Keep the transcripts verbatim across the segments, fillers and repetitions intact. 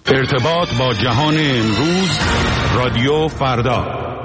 ارتباط با جهان امروز، رادیو فردا.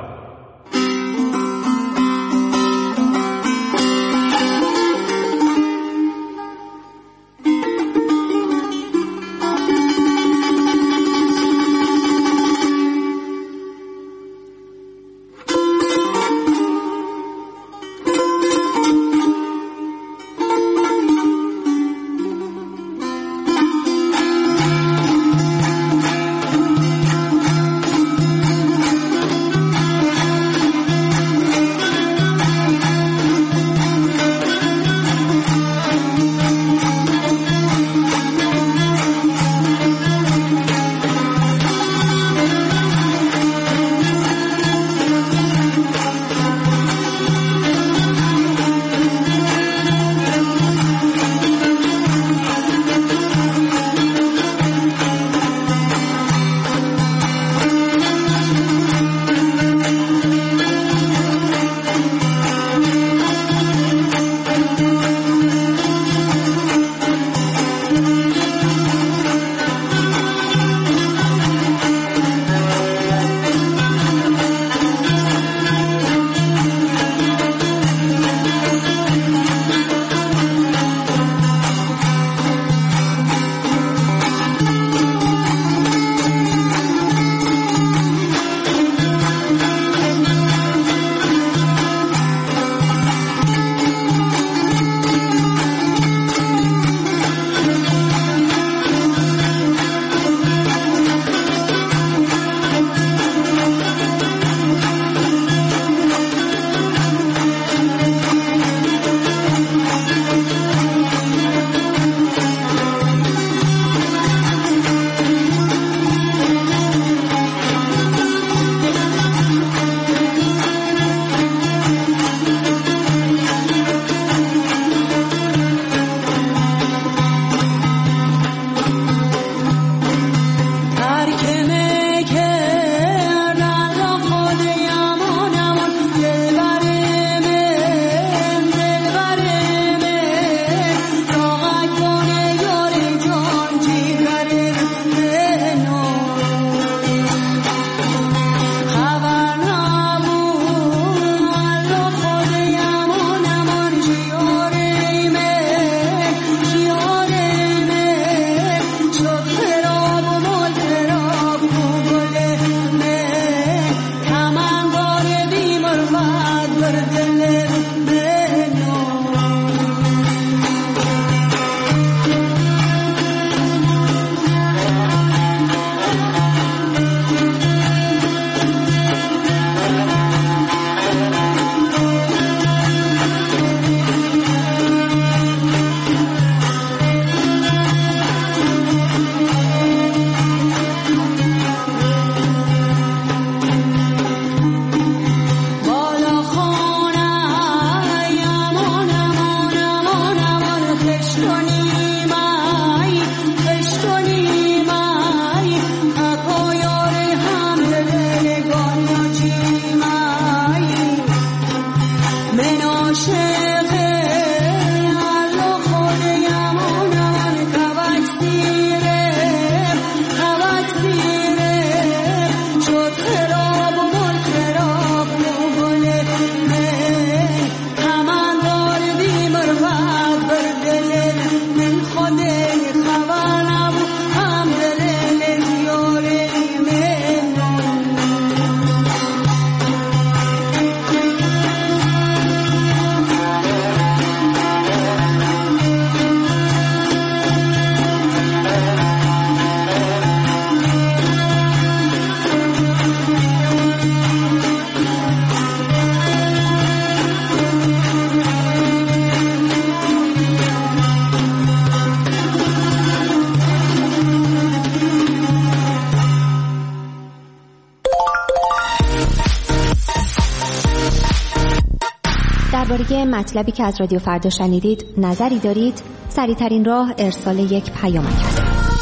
درباره مطلبی که از رادیو فردا شنیدید نظری دارید؟ سریع‌ترین راه ارسال یک پیامک است.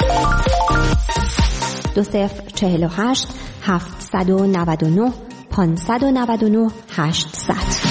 دو صفر چهل و هشت هفتصد و نود و نه پانصد و نود و نه هشتصد.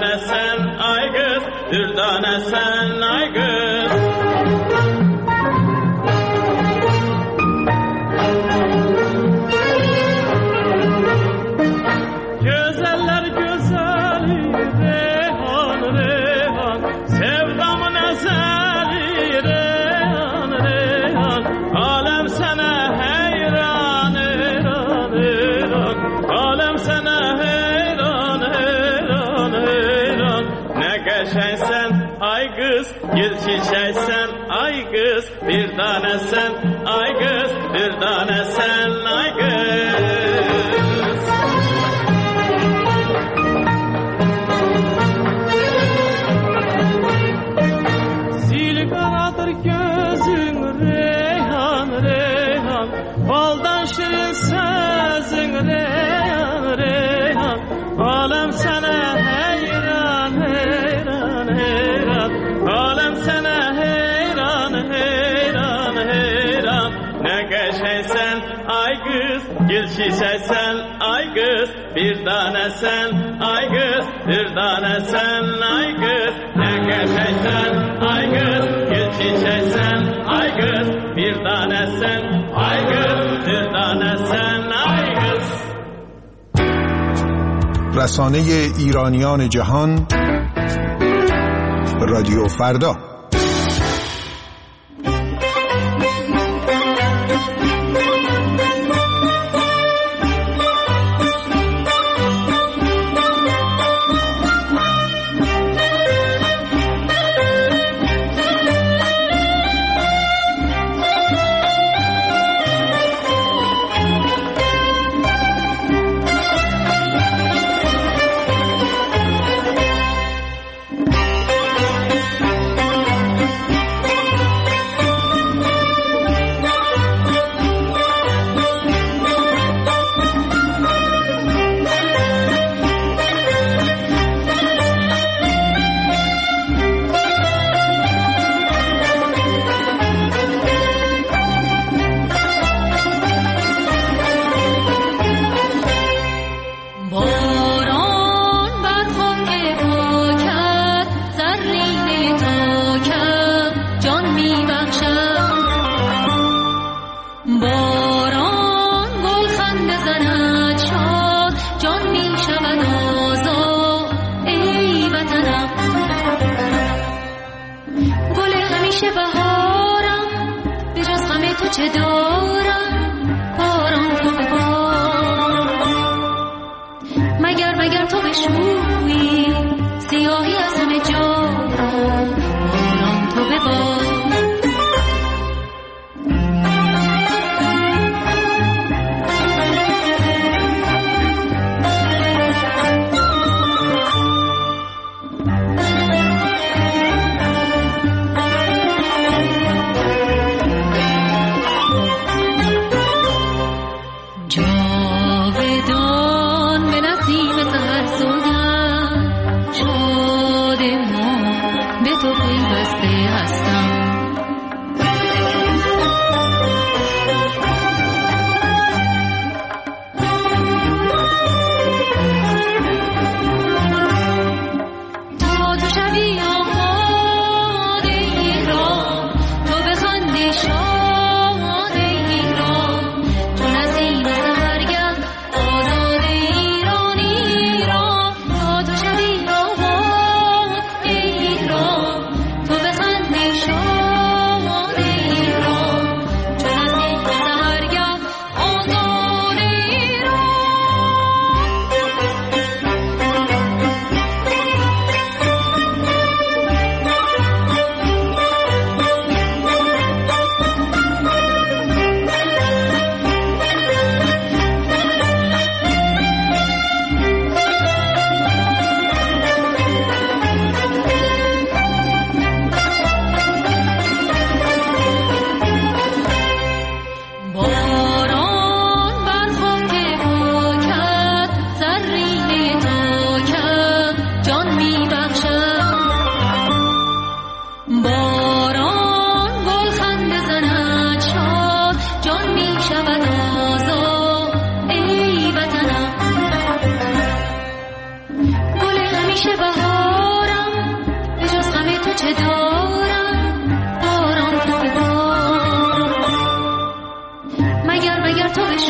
dürdane sen ay kız, dürdane sen ay kız. Güzeller güzeli Reyhan Reyhan, sevdamın ezeli Reyhan Reyhan, alem sana heyran heyran heyran, alem sana heyran heyran heyran. Ne geçeysen ay kız, gül çiçeksen ay kız, bir tane sen ay kız, bir tane sen ay kız. Baldan şirin sözün Reyhan Reyhan, alem sana heyran heyran heyran, alem sana heyran heyran heyran. Ne geçeysen ay kız, gül çiçeksen ay kız, bir tane sen ay kız, bir tane sen ay kız. Ne geçeysen ay kız, gül çiçeksen ay kız, bir tane sen ay kız, bir tane sen ay kız. رسانه ایرانیان جهان، رادیو فردا. جاودان به نسیم سحر سوگند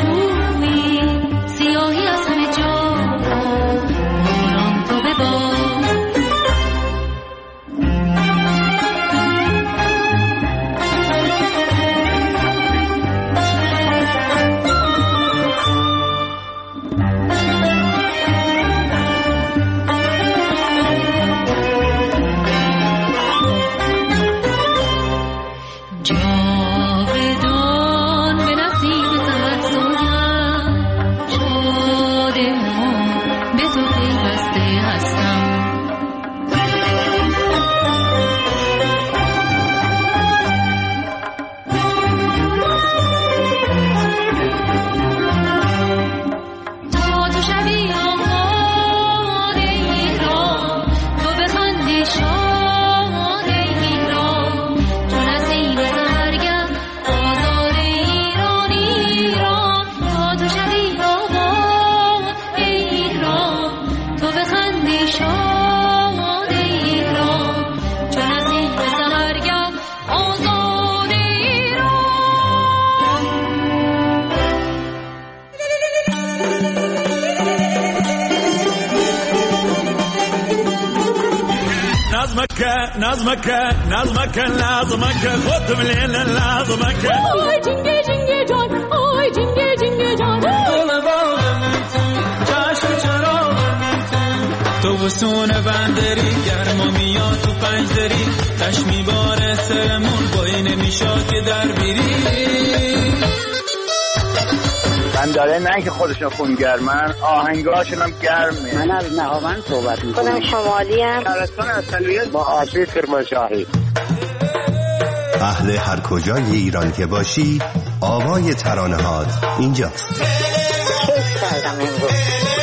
شوی سیاهی از همه جا باران تو ببار. نظمك نظمك لازمك خد مليل لازمك آی جنگه جنگه جان آی جنگه جنگه جان دل باغم چشم چراغم تو وسون بندری گرما میاد تو پنجدری تشمی بار سرمون بایی نمیشاد که در بیری من داره نه که خودشون خونگرمن آهنگاشون هم گرمه. من از نهاوند صحبت میکنم. خودم شمالی ام. شهرستان اصلیت با آسیب کرمانشاهی. اهل هر کجای ایران که باشی آوای ترانه هات اینجاست. کیف کردم امروز.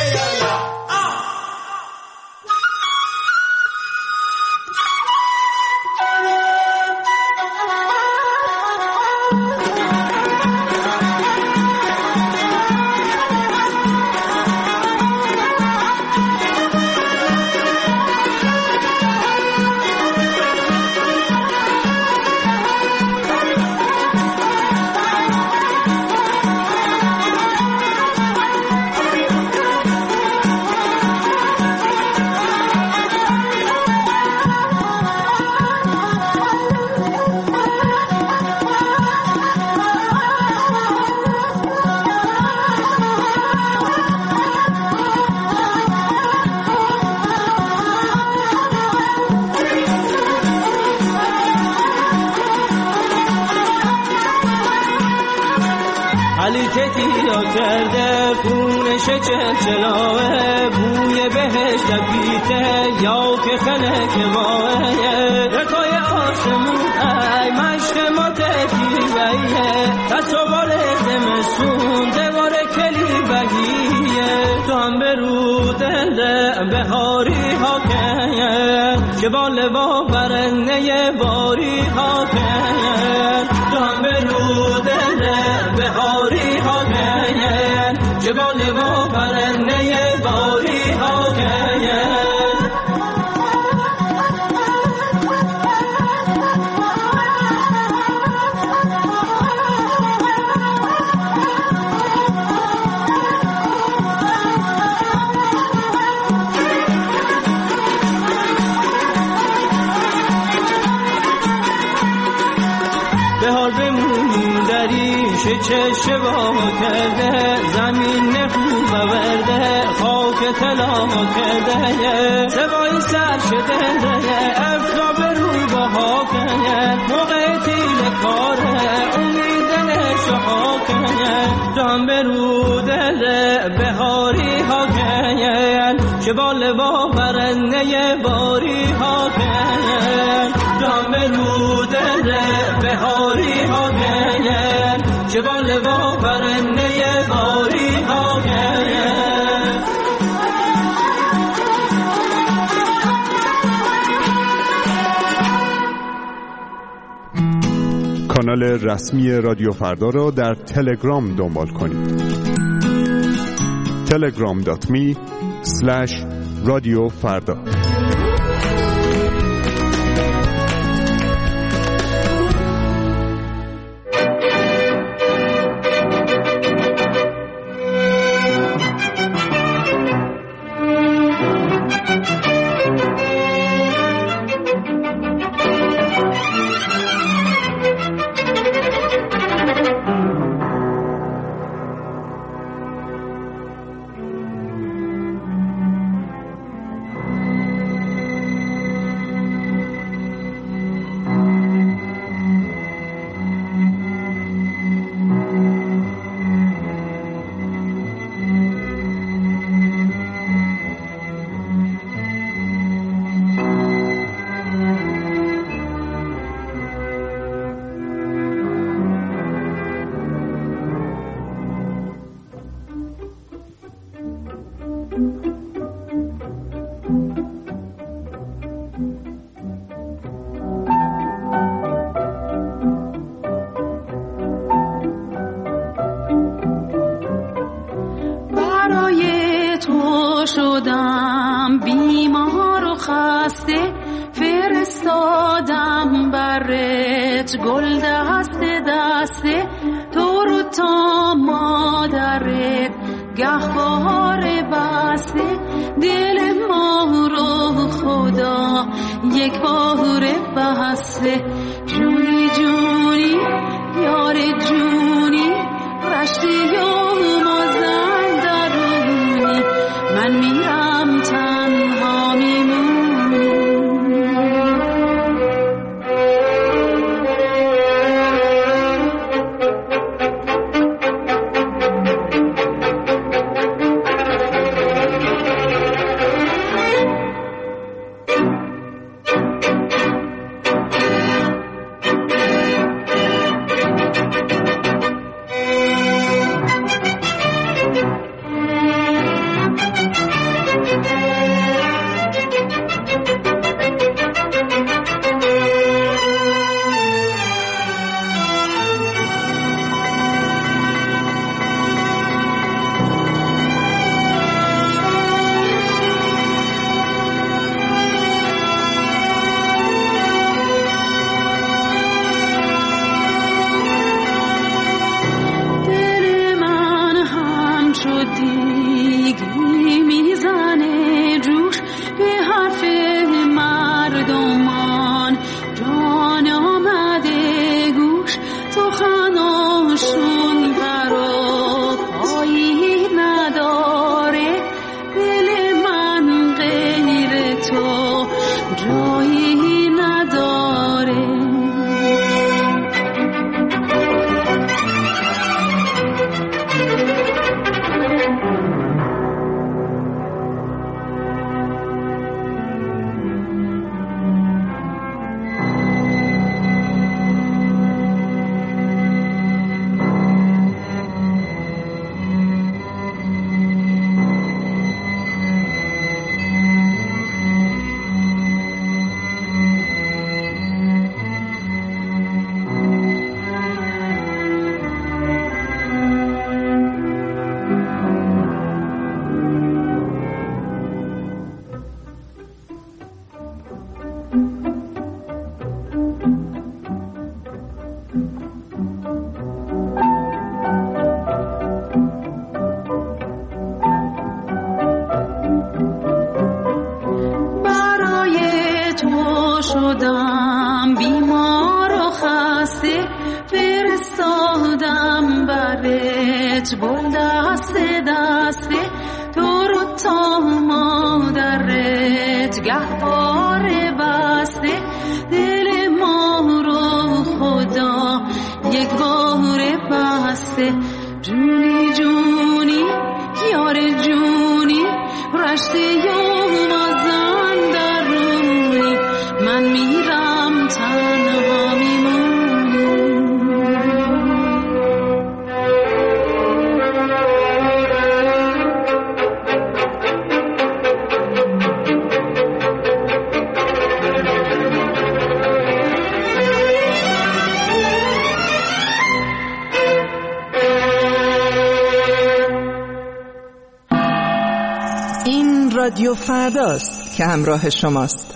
کرده خونش چلچلاه بوی بهش لپیته یا که خلک ماه رکای آسمون ای مشت ما تکیبیه تصوال زمسون دوار کلی بگیه تو هم برو دل بهاری ها که بال با برنه باری ها تو هم برو دل بهاری ها که بال با برنه باری ها بهار بمونی دریش چه شبا کرده زمین خوب ورده خاک طلا کرده سوای سر شده افتاب روی بها کنه موقع تیل کاره امید نشها کنه دام برو دل بهاری ها کنه که بال با برنه باری ها کنه دام برو دل بهاری ها کنه که بال با برنه باری ها کنه. کانال رسمی رادیو فردا را در تلگرام دنبال کنید. تلگرام دات می اسلش رادیو فردا. برای تو شدم بیمار و خسته، فرستادم برت گل دسته دسته، تو رو تا مادرت گهواره بسته، دل ما رو خدا یک باره بسته. جونی جونی یار جونی، رشتی و مازن درونی، من میرم تنها میمونی. شدم بیمار و خسته، فرستادم برت گل دسته دسته، تو رو تا مادرت گهواره بسته، دل ما رو خدا یک باره بسته. جونی جونی یار جونی، رشته یوم مازن درونی، من میرم تنها میمونی. این رادیو فرداست که همراه شماست.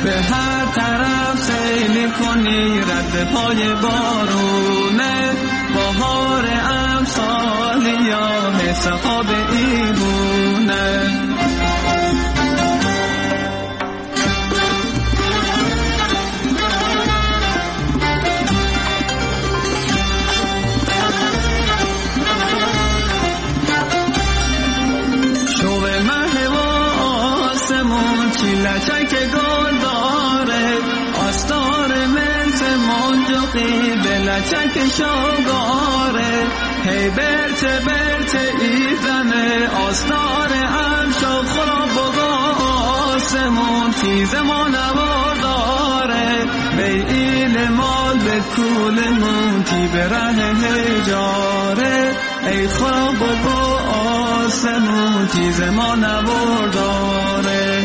به هر طرف سیل کنی رد پای بارونه بهار امسال یا مسحاب ایمونه لچک گل داره آستار ملت منجقی به لچک شاگاره هی برته برته ایزنه آستار امشا خراب بگا آسمون تیز ما نوار داره بی ایل مال به کولمون تی به ره هجاره ای خراب بگا آسمون تیز ما نوار داره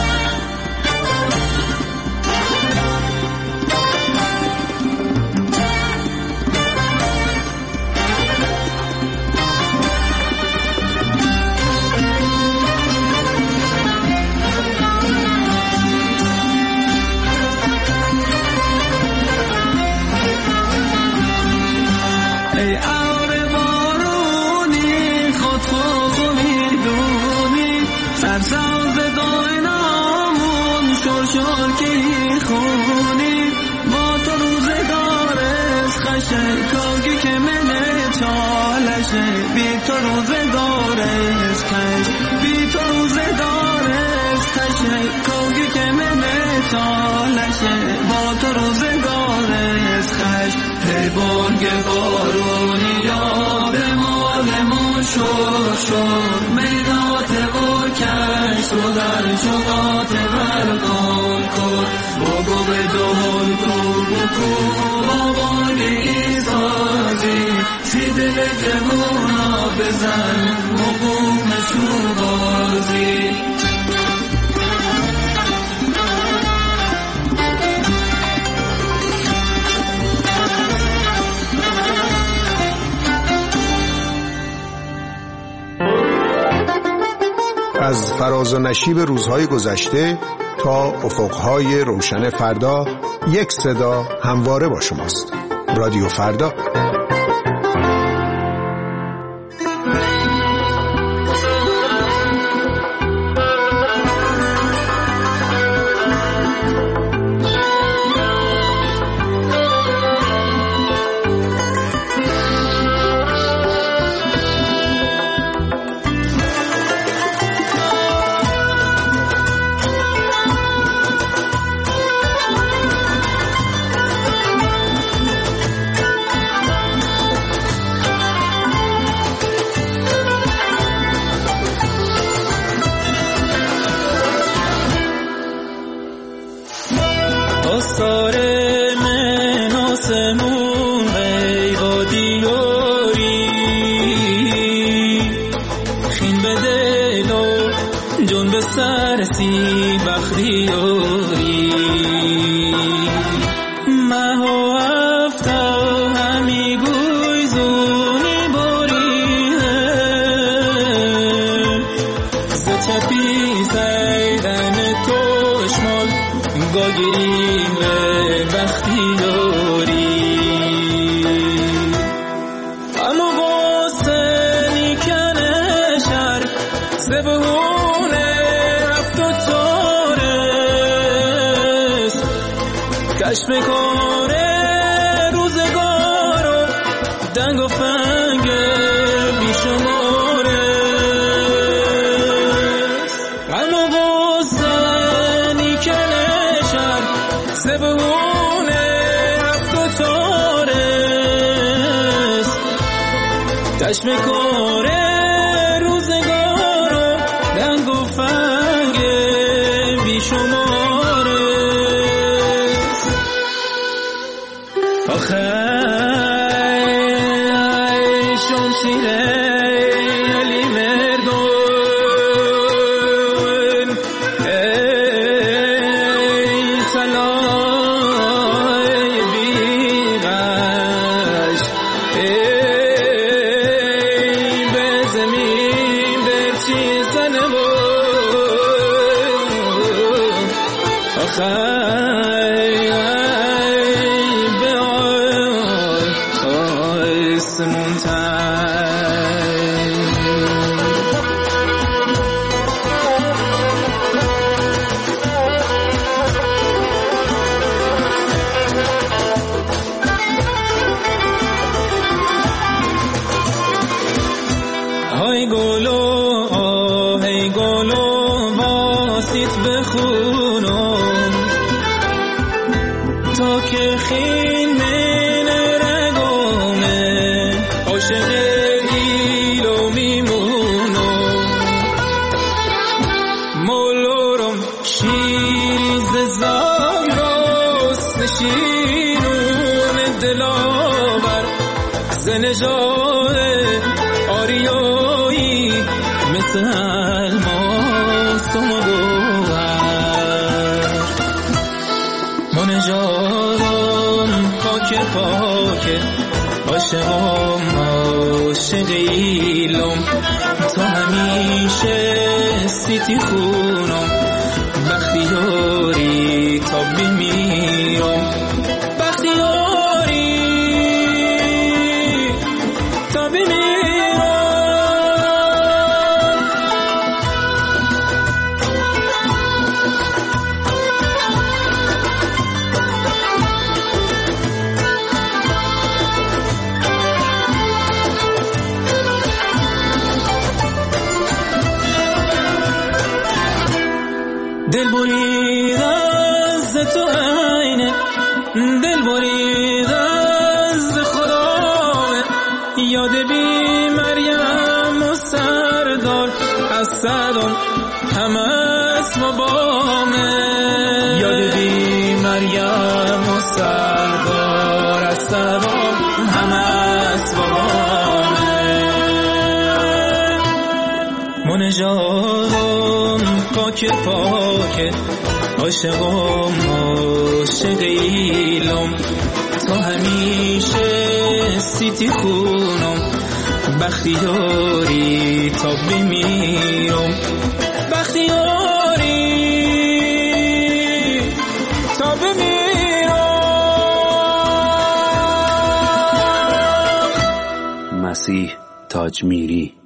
ای آر بارونی خود خود میدونی سرساز داینامون شور شور کی خونی با تو روزگارست خشه کاگی که منه چالشه بی تو روزگارست خش بی تو روزگارست خشه کاگی که منه چالشه با تو روزگارست خش ای بانگ بارونی یاد مالمون شور شور میدات و کش رو در شقات برگان کن بگو به دهان کو بکو با بانگ ایسازی سی دل جمونا بزن مقومشون بازی از فراز و نشیب روزهای گذشته تا افقهای روشن فردا یک صدا همواره با شماست. رادیو فردا. کشف کاره روزگارو دنگ و فنگ بیشماره غم و غصه نیکنه شر زبونه هفت و تارس کشف کاره روزگارو دنگ و فنگ بیشماره خیلی شمشیره علی مردون ای طلای بیغش ای به زمین برچی زنه بود آخی به آسمون های گلو آهی گلو واسیت بخونم تا که خین من رگامه عاشق ایلو میمونم مولورم شیریز زاگراست نشینون دلاور زنجاره آریایی مثل الماس و مگوهر منجارم پاک پاک عاشقم عاشق ایلم تا همیشه سیتی خونم بختیاری تا بمیرم بختیاری تا بمیرم دل برید از تو عینه دل برید از خدامه یاد بی مریم و سردار از صدام همه اسم و بامه یاد بی مریم و سردار از صدام همه اسم و بامه منجارم پاک پاک عاشقم عاشق ایلم تا همیشه سیتی خونم بختیاری تا بمیرم بختیاری تا بمیرم. مسیح تاج میری.